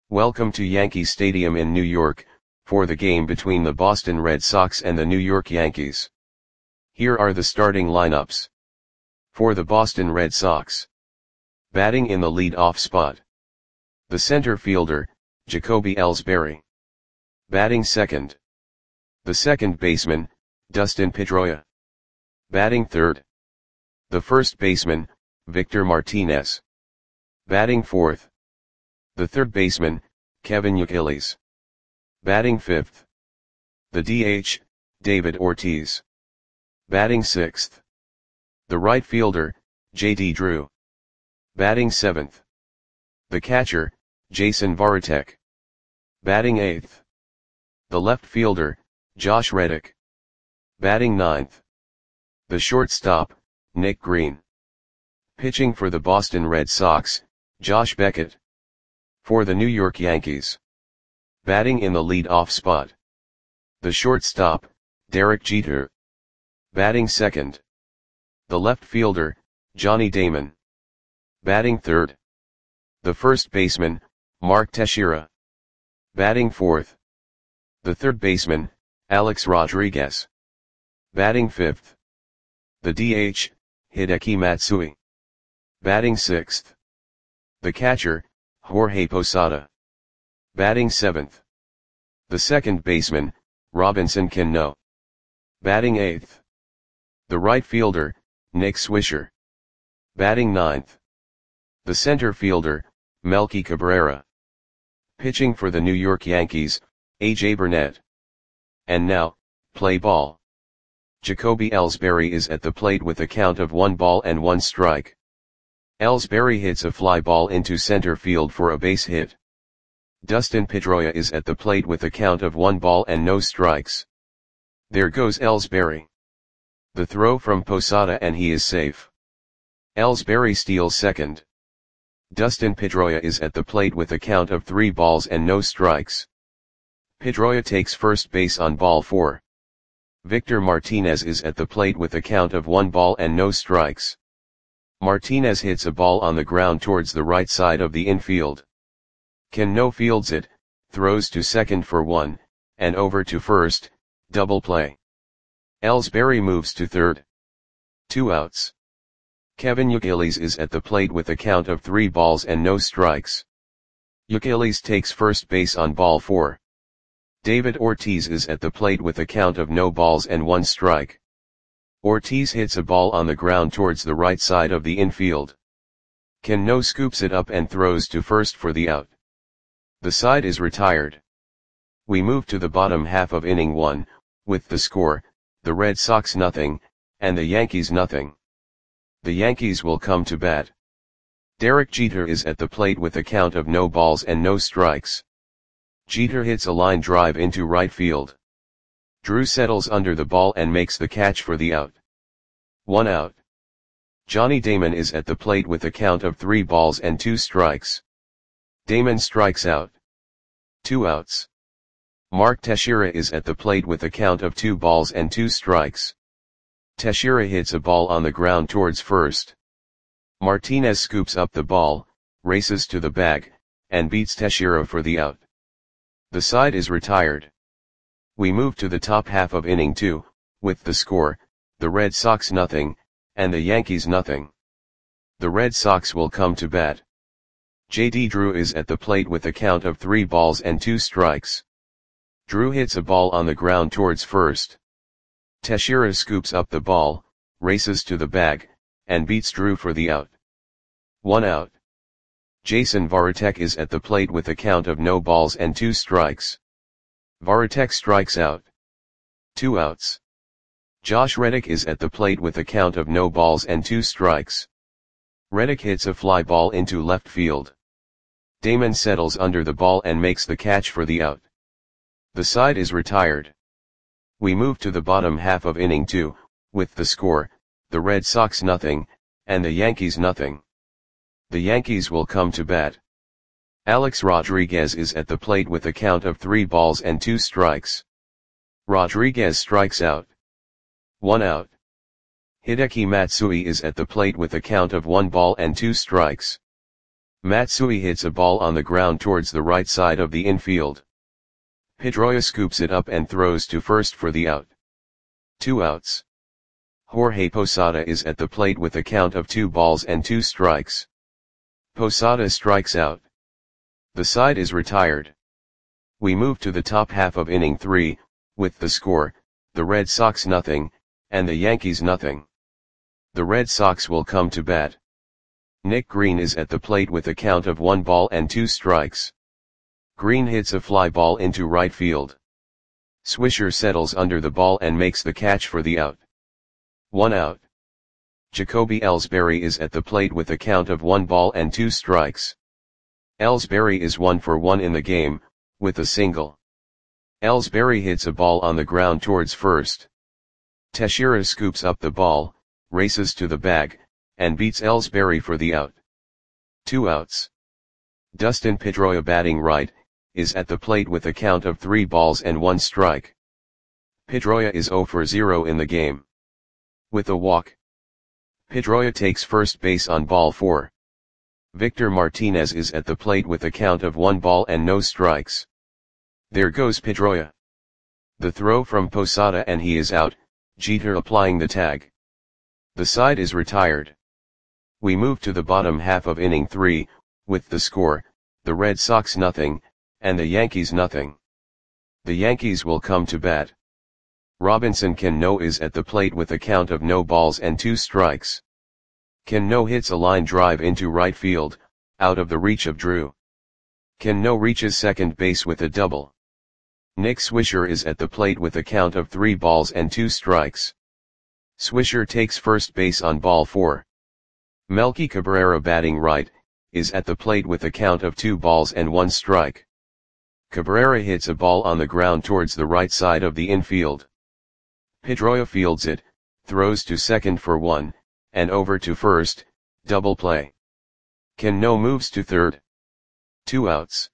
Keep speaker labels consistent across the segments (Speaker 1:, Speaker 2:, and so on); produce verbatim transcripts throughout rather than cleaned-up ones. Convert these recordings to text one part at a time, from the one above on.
Speaker 1: Welcome to Yankee Stadium in New York, for the game between the Boston Red Sox and the New York Yankees. Here are the starting lineups. For the Boston Red Sox. Batting in the lead-off spot. The center fielder, Jacoby Ellsbury. Batting second. The second baseman, Dustin Pedroia. Batting third. The first baseman, Victor Martinez. Batting fourth. The third baseman, Kevin Youkilis. Batting fifth. The D H, David Ortiz. Batting sixth. The right fielder, J D Drew. Batting seventh. The catcher, Jason Varitek. Batting eighth. The left fielder, Josh Reddick. Batting ninth. The shortstop, Nick Green. Pitching for the Boston Red Sox, Josh Beckett. For the New York Yankees. Batting in the lead-off spot. The shortstop, Derek Jeter. Batting second. The left fielder, Johnny Damon. Batting third. The first baseman, Mark Teixeira. Batting fourth. The third baseman, Alex Rodriguez. Batting fifth. The D H, Hideki Matsui. Batting sixth. The catcher, Jorge Posada. Batting seventh. The second baseman, Robinson Cano. Batting eighth. The right fielder, Nick Swisher. Batting ninth. The center fielder, Melky Cabrera. Pitching for the New York Yankees, A J Burnett. And now, play ball. Jacoby Ellsbury is at the plate with a count of one ball and one strike. Ellsbury hits a fly ball into center field for a base hit. Dustin Pedroia is at the plate with a count of one ball and no strikes. There goes Ellsbury. The throw from Posada and he is safe. Ellsbury steals second. Dustin Pedroia is at the plate with a count of three balls and no strikes. Pedroia takes first base on ball four. Victor Martinez is at the plate with a count of one ball and no strikes. Martinez hits a ball on the ground towards the right side of the infield. Cano fields it, throws to second for one, and over to first, double play. Ellsbury moves to third. Two outs. Kevin Youkilis is at the plate with a count of three balls and no strikes. Youkilis takes first base on ball four. David Ortiz is at the plate with a count of no balls and one strike. Ortiz hits a ball on the ground towards the right side of the infield. Cano scoops it up and throws to first for the out. The side is retired. We move to the bottom half of inning one, with the score, the Red Sox nothing, and the Yankees nothing. The Yankees will come to bat. Derek Jeter is at the plate with a count of no balls and no strikes. Jeter hits a line drive into right field. Drew settles under the ball and makes the catch for the out. One out. Johnny Damon is at the plate with a count of three balls and two strikes. Damon strikes out. Two outs. Mark Teixeira is at the plate with a count of two balls and two strikes. Teixeira hits a ball on the ground towards first. Martinez scoops up the ball, races to the bag, and beats Teixeira for the out. The side is retired. We move to the top half of inning two, with the score, the Red Sox nothing, and the Yankees nothing. The Red Sox will come to bat. J D Drew is at the plate with a count of three balls and two strikes. Drew hits a ball on the ground towards first. Teixeira scoops up the ball, races to the bag, and beats Drew for the out. One out. Jason Varitek is at the plate with a count of no balls and two strikes. Varitek strikes out. Two outs. Josh Reddick is at the plate with a count of no balls and two strikes. Reddick hits a fly ball into left field. Damon settles under the ball and makes the catch for the out. The side is retired. We move to the bottom half of inning two, with the score, the Red Sox nothing, and the Yankees nothing. The Yankees will come to bat. Alex Rodriguez is at the plate with a count of three balls and two strikes. Rodriguez strikes out. One out. Hideki Matsui is at the plate with a count of one ball and two strikes. Matsui hits a ball on the ground towards the right side of the infield. Pedroia scoops it up and throws to first for the out. Two outs. Jorge Posada is at the plate with a count of two balls and two strikes. Posada strikes out. The side is retired. We move to the top half of inning three, with the score, the Red Sox nothing, and the Yankees nothing. The Red Sox will come to bat. Nick Green is at the plate with a count of one ball and two strikes. Green hits a fly ball into right field. Swisher settles under the ball and makes the catch for the out. One out. Jacoby Ellsbury is at the plate with a count of one ball and two strikes. Ellsbury is one for one in the game, with a single. Ellsbury hits a ball on the ground towards first. Teixeira scoops up the ball, races to the bag, and beats Ellsbury for the out. Two outs. Dustin Pedroia, batting right, is at the plate with a count of three balls and one strike. Pedroia is zero for zero in the game. With a walk, Pedroia takes first base on ball four. Victor Martinez is at the plate with a count of one ball and no strikes. There goes Pedroia. The throw from Posada and he is out, Jeter applying the tag. The side is retired. We move to the bottom half of inning three, with the score, the Red Sox nothing, and the Yankees nothing. The Yankees will come to bat. Robinson Cano is at the plate with a count of no balls and two strikes. Cano hits a line drive into right field, out of the reach of Drew. Cano reaches second base with a double. Nick Swisher is at the plate with a count of three balls and two strikes. Swisher takes first base on ball four. Melky Cabrera, batting right, is at the plate with a count of two balls and one strike. Cabrera hits a ball on the ground towards the right side of the infield. Pedroia fields it, throws to second for one, and over to first, double play. Cano moves to third. Two outs.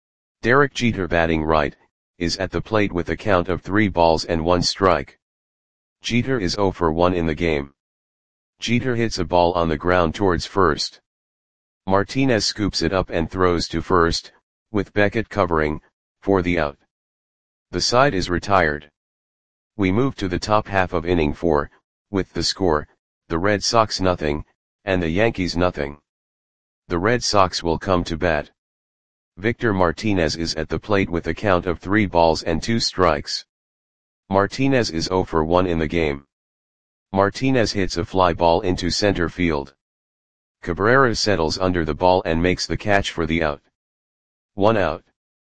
Speaker 1: Derek Jeter, batting right, is at the plate with a count of three balls and one strike. Jeter is zero for one in the game. Jeter hits a ball on the ground towards first. Martinez scoops it up and throws to first, with Beckett covering, for the out. The side is retired. We move to the top half of inning four, with the score, the Red Sox nothing, and the Yankees nothing. The Red Sox will come to bat. Victor Martinez is at the plate with a count of three balls and two strikes. Martinez is zero for one in the game. Martinez hits a fly ball into center field. Cabrera settles under the ball and makes the catch for the out. One out.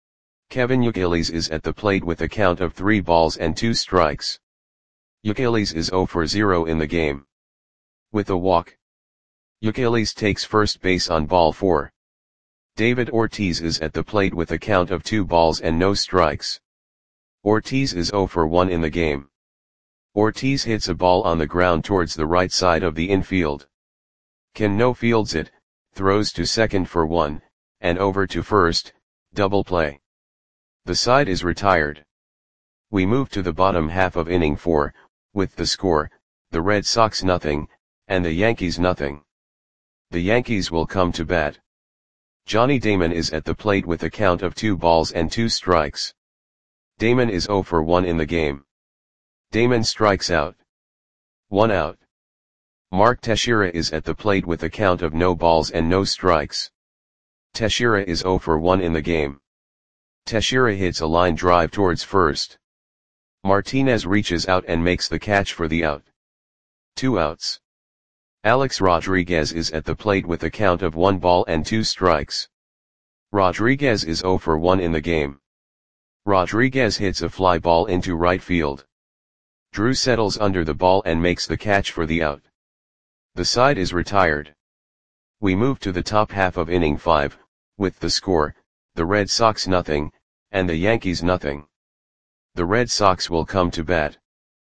Speaker 1: Kevin Youkilis is at the plate with a count of three balls and two strikes. Youkilis is zero for zero in the game. With a walk, Youkilis takes first base on ball four. David Ortiz is at the plate with a count of two balls and no strikes. Ortiz is zero for one in the game. Ortiz hits a ball on the ground towards the right side of the infield. Cano fields it, throws to second for one, and over to first, double play. The side is retired. We move to the bottom half of inning four, with the score, the Red Sox nothing, and the Yankees nothing. The Yankees will come to bat. Johnny Damon is at the plate with a count of two balls and two strikes. Damon is zero for one in the game. Damon strikes out. One out. Mark Teixeira is at the plate with a count of no balls and no strikes. Teixeira is zero for one in the game. Teixeira hits a line drive towards first. Martinez reaches out and makes the catch for the out. Two outs. Alex Rodriguez is at the plate with a count of one ball and two strikes. Rodriguez is zero for one in the game. Rodriguez hits a fly ball into right field. Drew settles under the ball and makes the catch for the out. The side is retired. We move to the top half of inning five, with the score, the Red Sox nothing, and the Yankees nothing. The Red Sox will come to bat.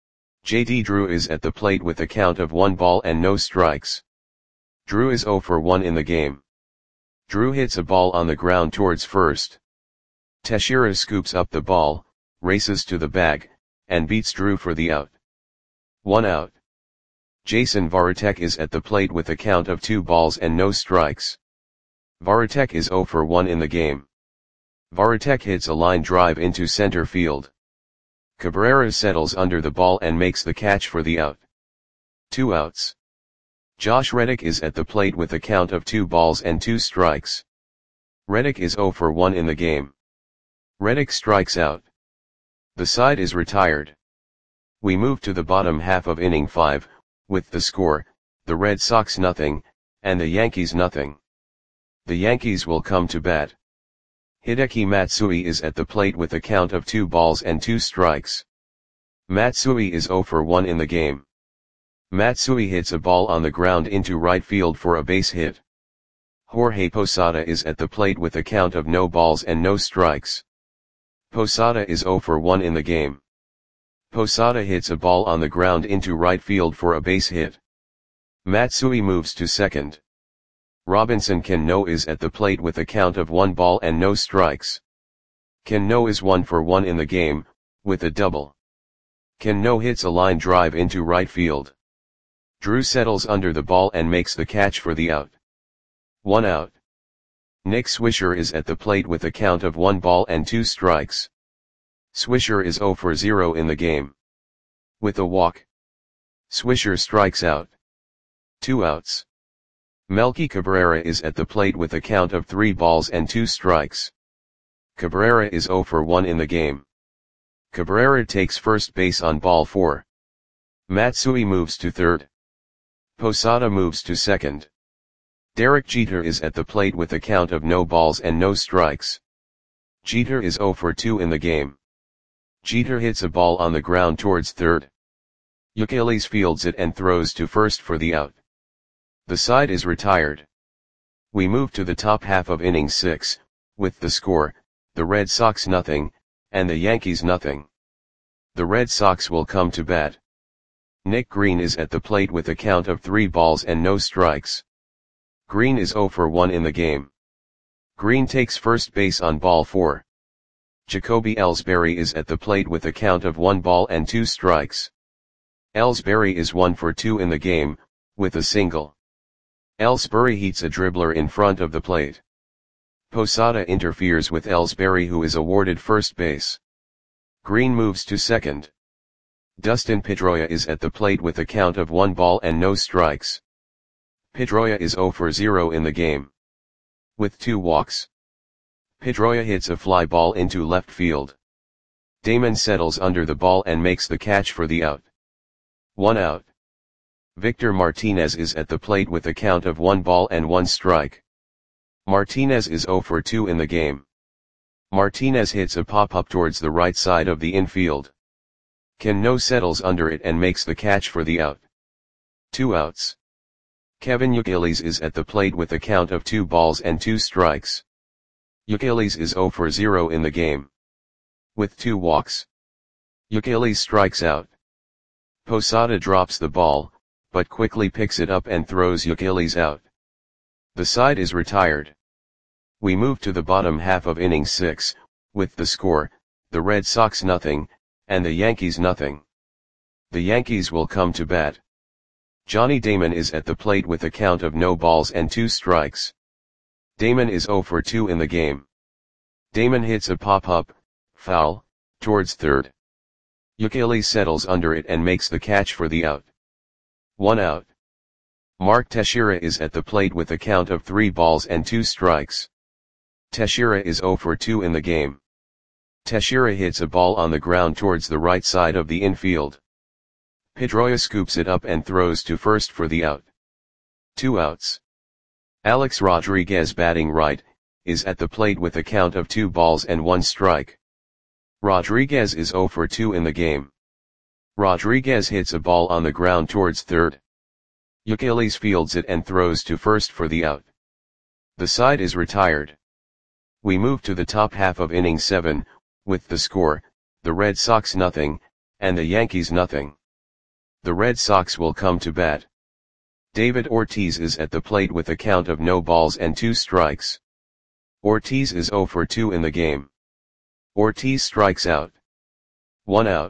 Speaker 1: J D Drew is at the plate with a count of one ball and no strikes. Drew is zero for one in the game. Drew hits a ball on the ground towards first. Teixeira scoops up the ball, races to the bag, and beats Drew for the out. One out. Jason Varitek is at the plate with a count of two balls and no strikes. Varitek is zero for one in the game. Varitek hits a line drive into center field. Cabrera settles under the ball and makes the catch for the out. Two outs. Josh Reddick is at the plate with a count of two balls and two strikes. Reddick is zero for one in the game. Reddick strikes out. The side is retired. We move to the bottom half of inning five, with the score, the Red Sox nothing, and the Yankees nothing. The Yankees will come to bat. Hideki Matsui is at the plate with a count of two balls and two strikes. Matsui is zero for one in the game. Matsui hits a ball on the ground into right field for a base hit. Jorge Posada is at the plate with a count of no balls and no strikes. Posada is zero for one in the game. Posada hits a ball on the ground into right field for a base hit. Matsui moves to second. Robinson Cano is at the plate with a count of one ball and no strikes. Cano is one for one in the game, with a double. Cano hits a line drive into right field. Drew settles under the ball and makes the catch for the out. One out. Nick Swisher is at the plate with a count of one ball and two strikes. Swisher is zero for zero in the game. With a walk. Swisher strikes out. Two outs. Melky Cabrera is at the plate with a count of three balls and two strikes. Cabrera is zero for one in the game. Cabrera takes first base on ball four. Matsui moves to third. Posada moves to second. Derek Jeter is at the plate with a count of no balls and no strikes. Jeter is zero for two in the game. Jeter hits a ball on the ground towards third. Youkilis fields it and throws to first for the out. The side is retired. We move to the top half of inning six, with the score, the Red Sox nothing, and the Yankees nothing. The Red Sox will come to bat. Nick Green is at the plate with a count of three balls and no strikes. Green is zero for one in the game. Green takes first base on ball four. Jacoby Ellsbury is at the plate with a count of one ball and two strikes. Ellsbury is one for two in the game, with a single. Ellsbury heats a dribbler in front of the plate. Posada interferes with Ellsbury, who is awarded first base. Green moves to second. Dustin Pedroia is at the plate with a count of one ball and no strikes. Pedroia is zero for zero in the game. With two walks. Pedroia hits a fly ball into left field. Damon settles under the ball and makes the catch for the out. One out. Victor Martinez is at the plate with a count of one ball and one strike. Martinez is zero for two in the game. Martinez hits a pop-up towards the right side of the infield. Cano settles under it and makes the catch for the out. Two outs. Kevin Youkilis is at the plate with a count of two balls and two strikes. Youkilis is zero for zero in the game. With two walks. Youkilis strikes out. Posada drops the ball, but quickly picks it up and throws Youkilis out. The side is retired. We move to the bottom half of inning six, with the score, the Red Sox nothing, and the Yankees nothing. The Yankees will come to bat. Johnny Damon is at the plate with a count of no balls and two strikes. Damon is zero for two in the game. Damon hits a pop-up, foul, towards third. Youkilis settles under it and makes the catch for the out. One out. Mark Teixeira is at the plate with a count of three balls and two strikes. Teixeira is zero for two in the game. Teixeira hits a ball on the ground towards the right side of the infield. Pedroia scoops it up and throws to first for the out. Two outs. Alex Rodriguez, batting right, is at the plate with a count of two balls and one strike. Rodriguez is zero for two in the game. Rodriguez hits a ball on the ground towards third. Youkilis fields it and throws to first for the out. The side is retired. We move to the top half of inning seven, with the score, the Red Sox nothing, and the Yankees nothing. The Red Sox will come to bat. David Ortiz is at the plate with a count of no balls and two strikes. Ortiz is zero for two in the game. Ortiz strikes out. One out.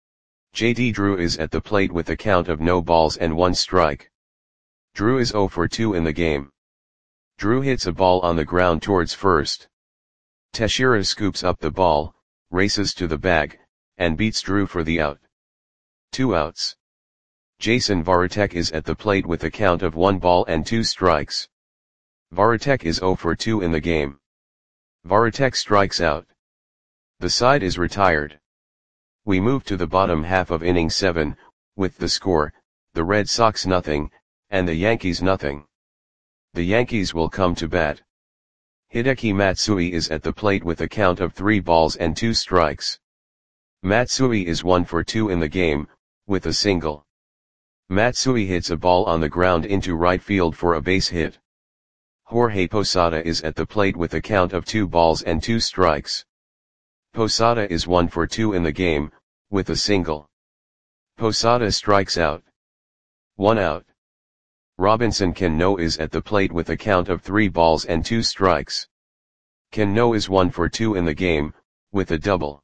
Speaker 1: J D Drew is at the plate with a count of no balls and one strike. Drew is zero for two in the game. Drew hits a ball on the ground towards first. Teixeira scoops up the ball, races to the bag, and beats Drew for the out. Two outs. Jason Varitek is at the plate with a count of one ball and two strikes. Varitek is zero for two in the game. Varitek strikes out. The side is retired. We move to the bottom half of inning seven, with the score, the Red Sox nothing, and the Yankees nothing. The Yankees will come to bat. Hideki Matsui is at the plate with a count of three balls and two strikes. Matsui is one for two in the game, with a single. Matsui hits a ball on the ground into right field for a base hit. Jorge Posada is at the plate with a count of two balls and two strikes. Posada is one for two in the game, with a single. Posada strikes out. One out. Robinson Cano is at the plate with a count of three balls and two strikes. Cano is one for two in the game, with a double.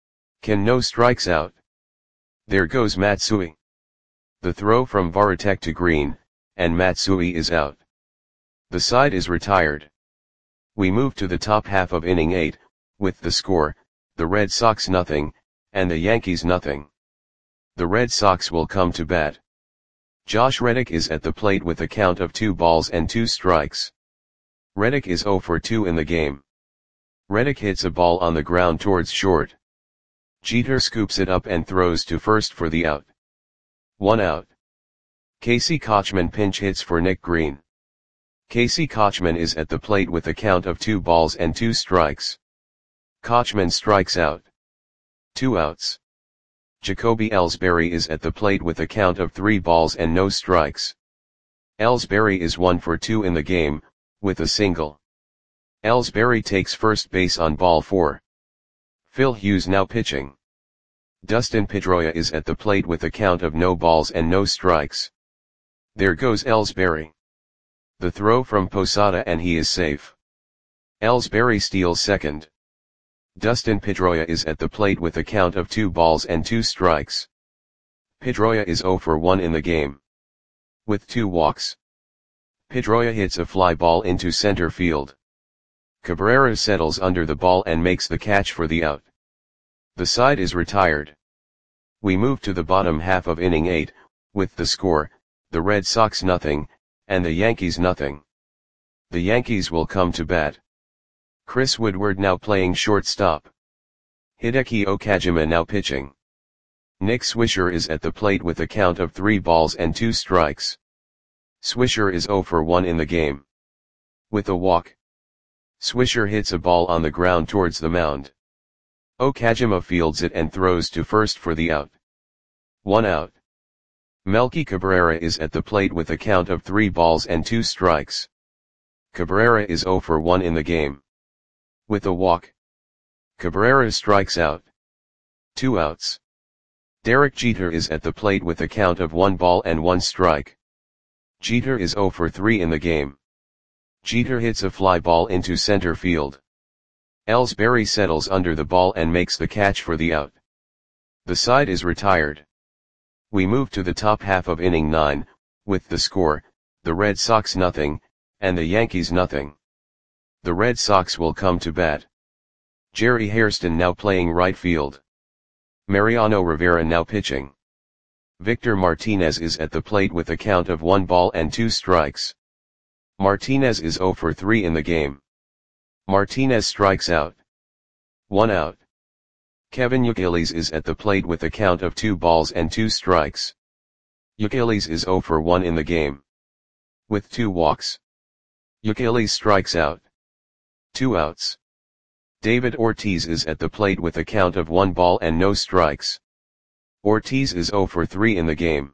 Speaker 1: Cano strikes out. There goes Matsui. The throw from Varitek to Green, and Matsui is out. The side is retired. We move to the top half of inning eight, with the score, the Red Sox nothing, and the Yankees nothing. The Red Sox will come to bat. Josh Reddick is at the plate with a count of two balls and two strikes. Reddick is zero for two in the game. Reddick hits a ball on the ground towards short. Jeter scoops it up and throws to first for the out. One out. Casey Kotchman pinch hits for Nick Green. Casey Kotchman is at the plate with a count of two balls and two strikes. Kotchman strikes out. Two outs. Jacoby Ellsbury is at the plate with a count of three balls and no strikes. Ellsbury is one for two in the game, with a single. Ellsbury takes first base on ball four. Phil Hughes now pitching. Dustin Pedroia is at the plate with a count of no balls and no strikes. There goes Ellsbury. The throw from Posada and he is safe. Ellsbury steals second. Dustin Pedroia is at the plate with a count of two balls and two strikes. Pedroia is zero for one in the game. With two walks. Pedroia hits a fly ball into center field. Cabrera settles under the ball and makes the catch for the out. The side is retired. We move to the bottom half of inning eight, with the score, the Red Sox nothing, and the Yankees nothing. The Yankees will come to bat. Chris Woodward now playing shortstop. Hideki Okajima now pitching. Nick Swisher is at the plate with a count of three balls and two strikes. Swisher is zero for one in the game. With a walk. Swisher hits a ball on the ground towards the mound. Okajima fields it and throws to first for the out. One out. Melky Cabrera is at the plate with a count of three balls and two strikes. Cabrera is zero for one in the game. With a walk. Cabrera strikes out. Two outs. Derek Jeter is at the plate with a count of one ball and one strike. Jeter is zero for three in the game. Jeter hits a fly ball into center field. Ellsbury settles under the ball and makes the catch for the out. The side is retired. We move to the top half of inning nine, with the score, the Red Sox nothing, and the Yankees nothing. The Red Sox will come to bat. Jerry Hairston now playing right field. Mariano Rivera now pitching. Victor Martinez is at the plate with a count of one ball and two strikes. Martinez is zero for three in the game. Martinez strikes out. One out. Kevin Youkilis is at the plate with a count of two balls and two strikes. Youkilis is zero for one in the game. With two walks. Youkilis strikes out. Two outs. David Ortiz is at the plate with a count of one ball and no strikes. Ortiz is zero for three in the game.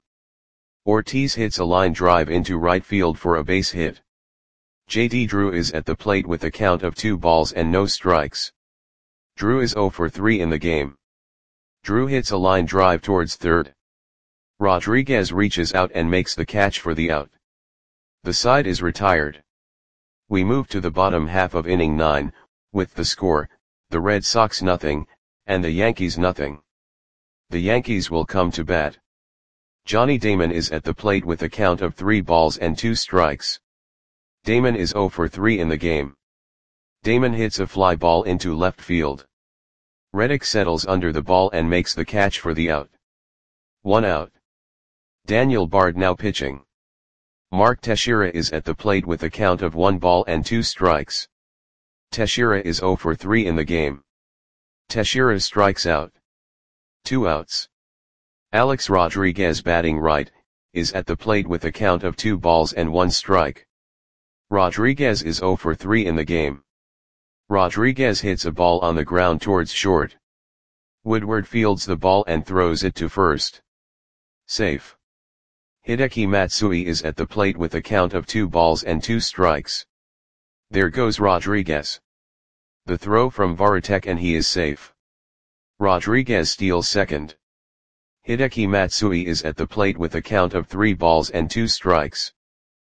Speaker 1: Ortiz hits a line drive into right field for a base hit. J D Drew is at the plate with a count of two balls and no strikes. Drew is zero for three in the game. Drew hits a line drive towards third. Rodriguez reaches out and makes the catch for the out. The side is retired. We move to the bottom half of inning nine, with the score, the Red Sox nothing, and the Yankees nothing. The Yankees will come to bat. Johnny Damon is at the plate with a count of three balls and two strikes. Damon is zero for three in the game. Damon hits a fly ball into left field. Reddick settles under the ball and makes the catch for the out. One out. Daniel Bard now pitching. Mark Teixeira is at the plate with a count of one ball and two strikes. Teixeira is zero for three in the game. Teixeira strikes out. Two outs. Alex Rodriguez batting right, is at the plate with a count of two balls and one strike. Rodriguez is zero for three in the game. Rodriguez hits a ball on the ground towards short. Woodward fields the ball and throws it to first. Safe. Hideki Matsui is at the plate with a count of two balls and two strikes. There goes Rodriguez. The throw from Varitek and he is safe. Rodriguez steals second. Hideki Matsui is at the plate with a count of three balls and two strikes.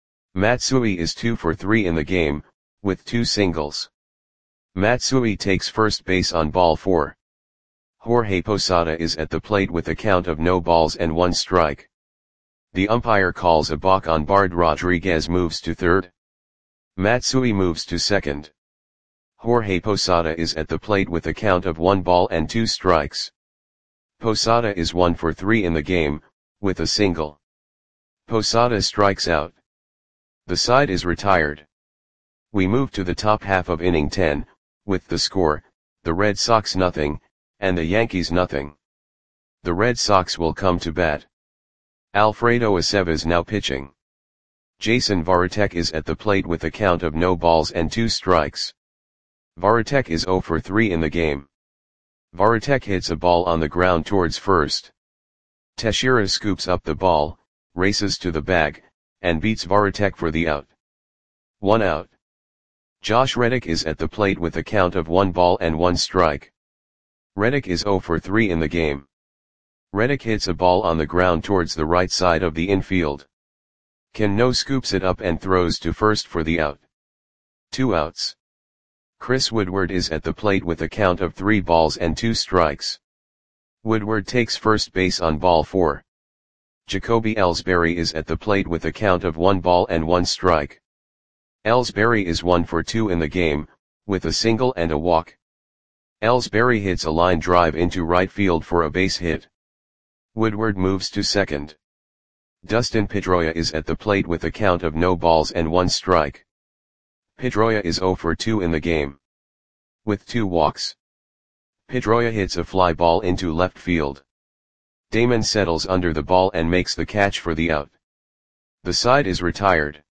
Speaker 1: Matsui is two for three in the game, with two singles. Matsui takes first base on ball four. Jorge Posada is at the plate with a count of no balls and one strike. The umpire calls a balk on Bard. Rodriguez moves to third. Matsui moves to second. Jorge Posada is at the plate with a count of one ball and two strikes. Posada is one for three in the game, with a single. Posada strikes out. The side is retired. We move to the top half of inning ten, with the score, the Red Sox nothing, and the Yankees nothing. The Red Sox will come to bat. Alfredo Aceves now pitching. Jason Varitek is at the plate with a count of no balls and two strikes. Varitek is zero for three in the game. Varitek hits a ball on the ground towards first. Teixeira scoops up the ball, races to the bag, and beats Varitek for the out. One out. Josh Reddick is at the plate with a count of one ball and one strike. Reddick is zero for three in the game. Reddick hits a ball on the ground towards the right side of the infield. Cano scoops it up and throws to first for the out. Two outs. Chris Woodward is at the plate with a count of three balls and two strikes. Woodward takes first base on ball four. Jacoby Ellsbury is at the plate with a count of one ball and one strike. Ellsbury is one for two in the game, with a single and a walk. Ellsbury hits a line drive into right field for a base hit. Woodward moves to second. Dustin Pedroia is at the plate with a count of no balls and one strike. Pedroia is zero for two in the game. With two walks. Pedroia hits a fly ball into left field. Damon settles under the ball and makes the catch for the out. The side is retired.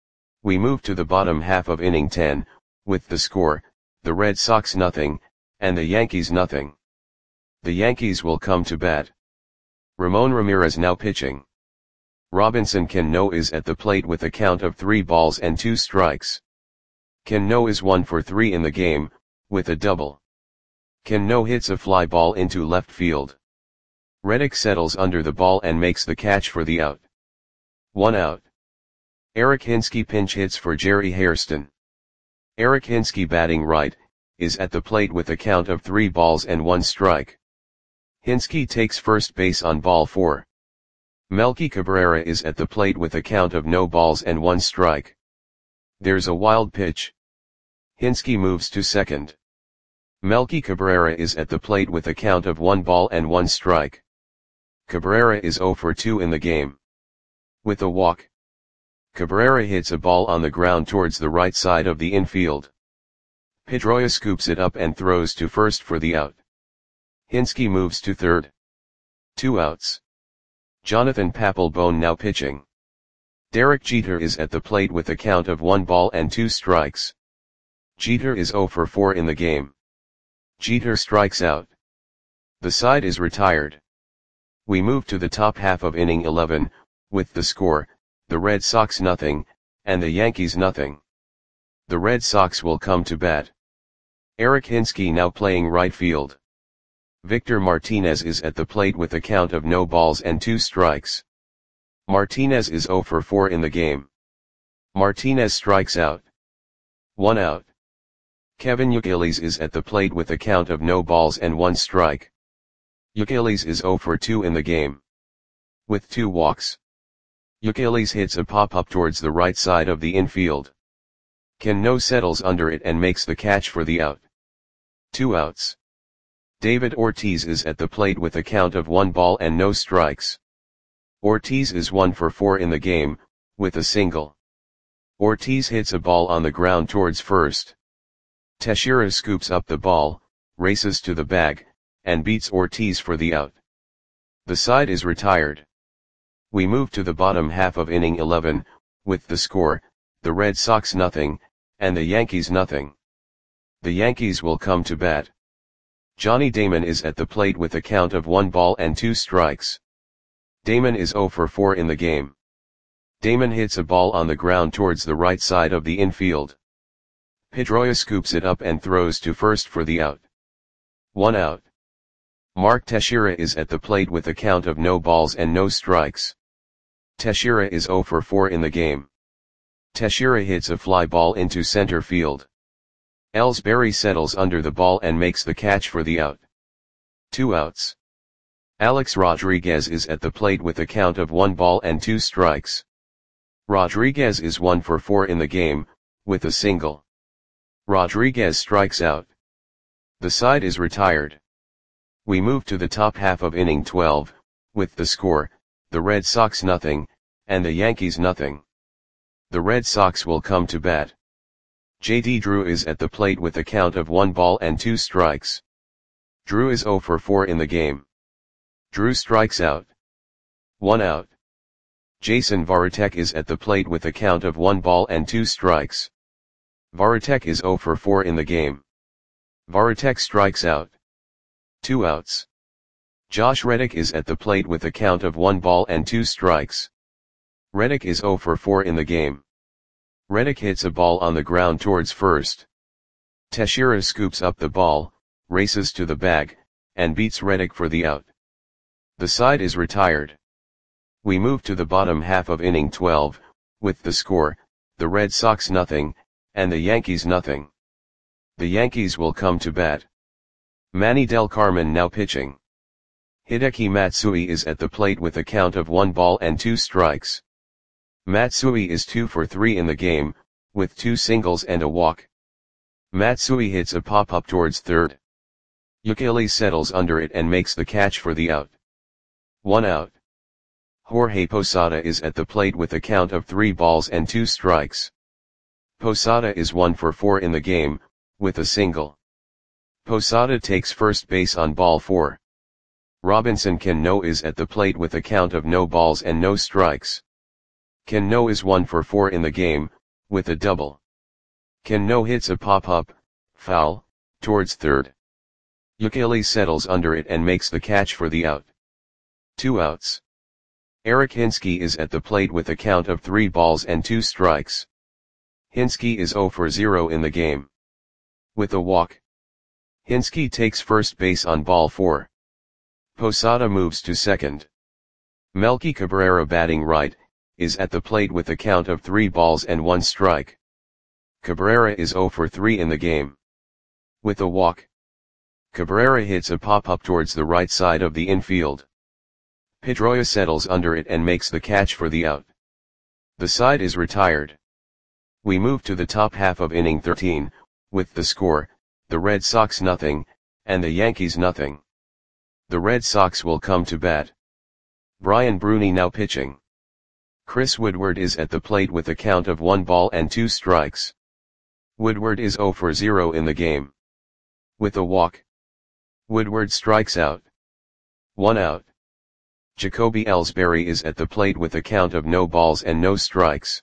Speaker 1: We move to the bottom half of inning ten, with the score, the Red Sox nothing, and the Yankees nothing. The Yankees will come to bat. Ramon Ramirez now pitching. Robinson Cano is at the plate with a count of three balls and two strikes. Cano is one for three in the game, with a double. Cano hits a fly ball into left field. Reddick settles under the ball and makes the catch for the out. One out. Eric Hinske pinch hits for Jerry Hairston. Eric Hinske batting right, is at the plate with a count of three balls and one strike. Hinske takes first base on ball four. Melky Cabrera is at the plate with a count of no balls and one strike. There's a wild pitch. Hinske moves to second. Melky Cabrera is at the plate with a count of one ball and one strike. Cabrera is zero for two in the game. With a walk. Cabrera hits a ball on the ground towards the right side of the infield. Pedroia scoops it up and throws to first for the out. Hinske moves to third. Two outs. Jonathan Papelbon now pitching. Derek Jeter is at the plate with a count of one ball and two strikes. Jeter is zero for four in the game. Jeter strikes out. The side is retired. We move to the top half of inning eleven, with the score, the Red Sox nothing, and the Yankees nothing. The Red Sox will come to bat. Eric Hinske now playing right field. Victor Martinez is at the plate with a count of no balls and two strikes. Martinez is zero for four in the game. Martinez strikes out. One out. Kevin Youkilis is at the plate with a count of no balls and one strike. Youkilis is zero for two in the game. With two walks. Youkilis hits a pop-up towards the right side of the infield. Cano settles under it and makes the catch for the out. Two outs. David Ortiz is at the plate with a count of one ball and no strikes. Ortiz is one for four in the game, with a single. Ortiz hits a ball on the ground towards first. Teixeira scoops up the ball, races to the bag, and beats Ortiz for the out. The side is retired. We move to the bottom half of inning eleven, with the score, the Red Sox nothing, and the Yankees nothing. The Yankees will come to bat. Johnny Damon is at the plate with a count of one ball and two strikes. Damon is zero for four in the game. Damon hits a ball on the ground towards the right side of the infield. Pedroia scoops it up and throws to first for the out. One out. Mark Teixeira is at the plate with a count of no balls and no strikes. Teixeira is zero for four in the game. Teixeira hits a fly ball into center field. Ellsbury settles under the ball and makes the catch for the out. Two outs. Alex Rodriguez is at the plate with a count of one ball and two strikes. Rodriguez is one for four in the game, with a single. Rodriguez strikes out. The side is retired. We move to the top half of inning twelve, with the score, the Red Sox nothing, and the Yankees nothing. The Red Sox will come to bat. J D Drew is at the plate with a count of one ball and two strikes. Drew is zero for four in the game. Drew strikes out. One out. Jason Varitek is at the plate with a count of one ball and two strikes. Varitek is zero for four in the game. Varitek strikes out. Two outs. Josh Reddick is at the plate with a count of one ball and two strikes. Reddick is zero for four in the game. Reddick hits a ball on the ground towards first. Teixeira scoops up the ball, races to the bag, and beats Reddick for the out. The side is retired. We move to the bottom half of inning twelve, with the score, the Red Sox nothing, and the Yankees nothing. The Yankees will come to bat. Manny Del Carmen now pitching. Hideki Matsui is at the plate with a count of one ball and two strikes. Matsui is two for three in the game, with two singles and a walk. Matsui hits a pop-up towards third. Yukili settles under it and makes the catch for the out. One out. Jorge Posada is at the plate with a count of three balls and two strikes. Posada is one for four in the game, with a single. Posada takes first base on ball four. Robinson Cano is at the plate with a count of no balls and no strikes. Cano is one for four in the game, with a double. Cano hits a pop-up, foul, towards third. Yukili settles under it and makes the catch for the out. Two outs. Eric Hinske is at the plate with a count of three balls and two strikes. Hinske is zero for zero in the game. With a walk. Hinske takes first base on ball four. Posada moves to second. Melky Cabrera batting right, is at the plate with a count of three balls and one strike. Cabrera is zero for three in the game. With a walk. Cabrera hits a pop-up towards the right side of the infield. Pedroia settles under it and makes the catch for the out. The side is retired. We move to the top half of inning thirteen, with the score, the Red Sox nothing, and the Yankees nothing. The Red Sox will come to bat. Brian Bruni now pitching. Chris Woodward is at the plate with a count of one ball and two strikes. Woodward is zero for zero in the game. With a walk. Woodward strikes out. One out. Jacoby Ellsbury is at the plate with a count of no balls and no strikes.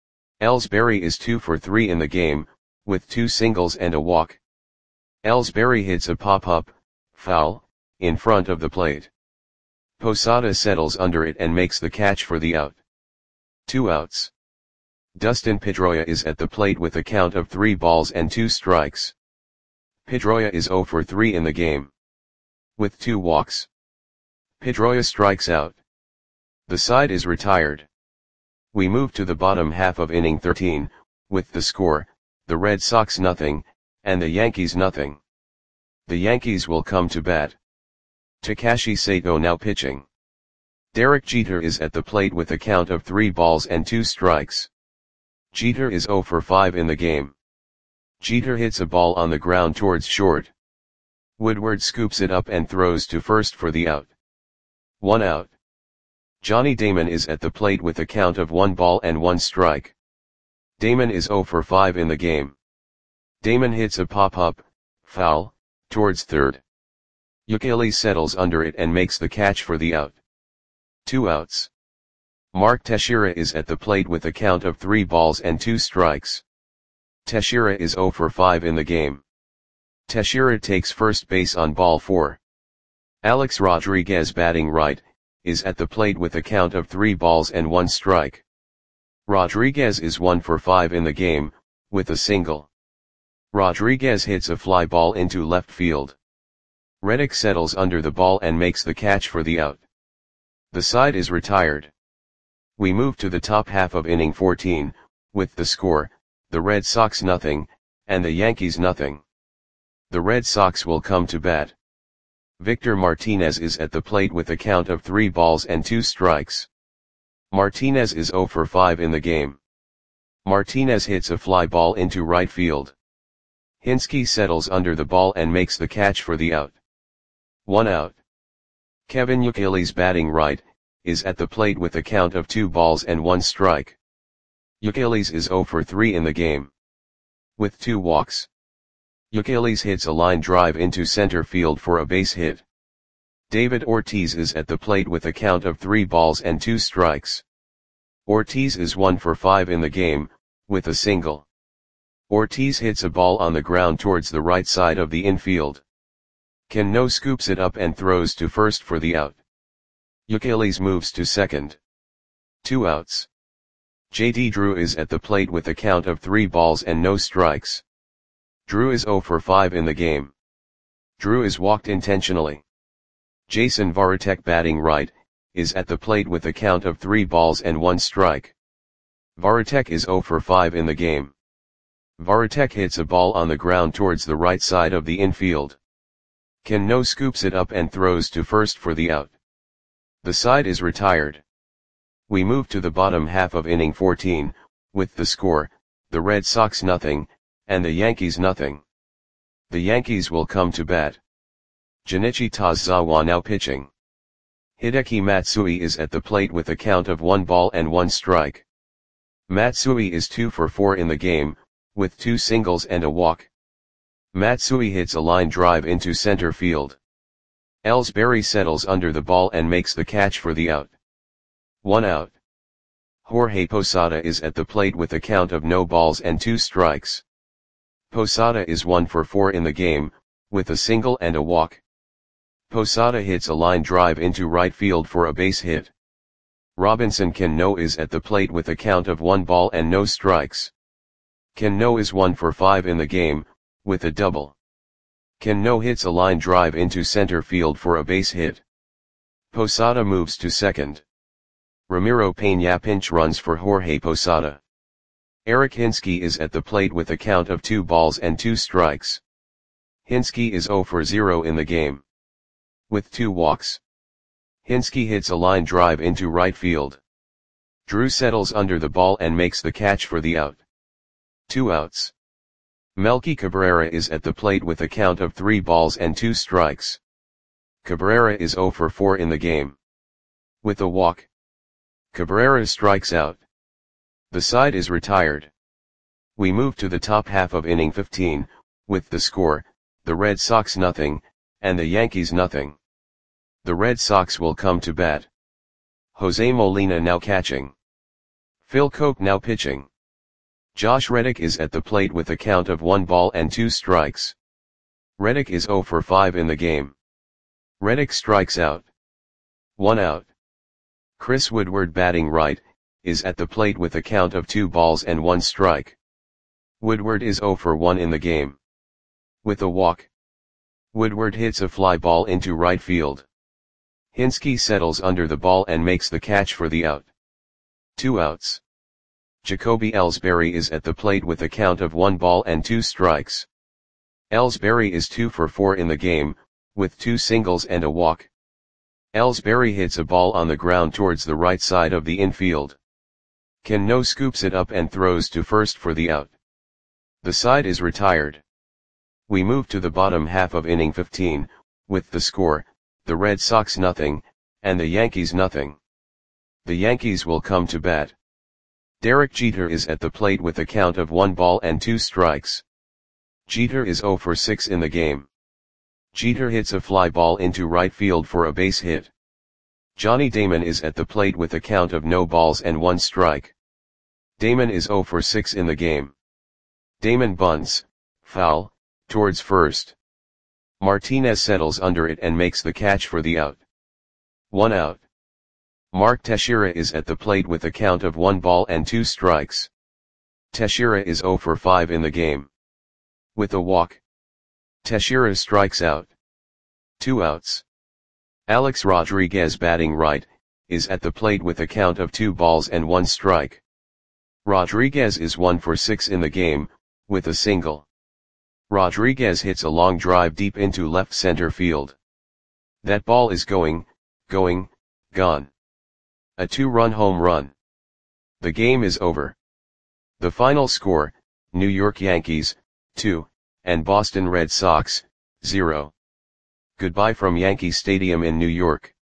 Speaker 1: Ellsbury is two for three in the game, with two singles and a walk. Ellsbury hits a pop-up, foul, in front of the plate. Posada settles under it and makes the catch for the out. Two outs. Dustin Pedroia is at the plate with a count of three balls and two strikes. Pedroia is zero for three in the game. With two walks. Pedroia strikes out. The side is retired. We move to the bottom half of inning thirteen, with the score, the Red Sox nothing, and the Yankees nothing. The Yankees will come to bat. Takashi Sato now pitching. Derek Jeter is at the plate with a count of three balls and two strikes. Jeter is zero for five in the game. Jeter hits a ball on the ground towards short. Woodward scoops it up and throws to first for the out. One out. Johnny Damon is at the plate with a count of one ball and one strike. Damon is zero for five in the game. Damon hits a pop-up, foul, towards third. Youkilis settles under it and makes the catch for the out. Two outs. Mark Teixeira is at the plate with a count of three balls and two strikes. Teixeira is zero for five in the game. Teixeira takes first base on ball four. Alex Rodriguez, batting right, is at the plate with a count of three balls and one strike. Rodriguez is one for five in the game, with a single. Rodriguez hits a fly ball into left field. Reddick settles under the ball and makes the catch for the out. The side is retired. We move to the top half of inning fourteen, with the score, the Red Sox nothing, and the Yankees nothing. The Red Sox will come to bat. Victor Martinez is at the plate with a count of three balls and two strikes. Martinez is zero for five in the game. Martinez hits a fly ball into right field. Hinske settles under the ball and makes the catch for the out. One out. Kevin Youkilis, batting right, is at the plate with a count of two balls and one strike. Youkilis is zero for three in the game. With two walks. Youkilis hits a line drive into center field for a base hit. David Ortiz is at the plate with a count of three balls and two strikes. Ortiz is one for five in the game, with a single. Ortiz hits a ball on the ground towards the right side of the infield. Cano scoops it up and throws to first for the out. Youkilis moves to second. Two outs. J D Drew is at the plate with a count of three balls and no strikes. Drew is zero for five in the game. Drew is walked intentionally. Jason Varitek, batting right, is at the plate with a count of three balls and one strike. Varitek is zero for five in the game. Varitek hits a ball on the ground towards the right side of the infield. Cano scoops it up and throws to first for the out. The side is retired. We move to the bottom half of inning fourteen, with the score, the Red Sox nothing, and the Yankees nothing. The Yankees will come to bat. Junichi Tazawa now pitching. Hideki Matsui is at the plate with a count of one ball and one strike. Matsui is two for four in the game, with two singles and a walk. Matsui hits a line drive into center field. Ellsbury settles under the ball and makes the catch for the out. One out. Jorge Posada is at the plate with a count of no balls and two strikes. Posada is one for four in the game, with a single and a walk. Posada hits a line drive into right field for a base hit. Robinson Cano is at the plate with a count of one ball and no strikes. Cano is one for five in the game, with a double. Cano hits a line drive into center field for a base hit. Posada moves to second. Ramiro Peña pinch runs for Jorge Posada. Eric Hinske is at the plate with a count of two balls and two strikes. Hinske is zero for zero in the game. With two walks. Hinske hits a line drive into right field. Drew settles under the ball and makes the catch for the out. Two outs. Melky Cabrera is at the plate with a count of three balls and two strikes. Cabrera is zero for four in the game. With a walk. Cabrera strikes out. The side is retired. We move to the top half of inning fifteen, with the score, the Red Sox nothing, and the Yankees nothing. The Red Sox will come to bat. Jose Molina now catching. Phil Coke now pitching. Josh Reddick is at the plate with a count of one ball and two strikes. Reddick is zero for five in the game. Reddick strikes out. One out. Chris Woodward, batting right, is at the plate with a count of two balls and one strike. Woodward is zero for one in the game. With a walk. Woodward hits a fly ball into right field. Hinske settles under the ball and makes the catch for the out. Two outs. Jacoby Ellsbury is at the plate with a count of one ball and two strikes. Ellsbury is two for four in the game, with two singles and a walk. Ellsbury hits a ball on the ground towards the right side of the infield. Cano scoops it up and throws to first for the out. The side is retired. We move to the bottom half of inning fifteen, with the score, the Red Sox nothing, and the Yankees nothing. The Yankees will come to bat. Derek Jeter is at the plate with a count of one ball and two strikes. Jeter is zero for six in the game. Jeter hits a fly ball into right field for a base hit. Johnny Damon is at the plate with a count of no balls and one strike. Damon is zero for six in the game. Damon bunts, foul, towards first. Martinez settles under it and makes the catch for the out. One out. Mark Teixeira is at the plate with a count of one ball and two strikes. Teixeira is zero for five in the game. With a walk, Teixeira strikes out. Two outs. Alex Rodriguez, batting right, is at the plate with a count of two balls and one strike. Rodriguez is one for six in the game, with a single. Rodriguez hits a long drive deep into left center field. That ball is going, going, gone. A two-run home run. The game is over. The final score, New York Yankees, two, and Boston Red Sox, zero. Goodbye from Yankee Stadium in New York.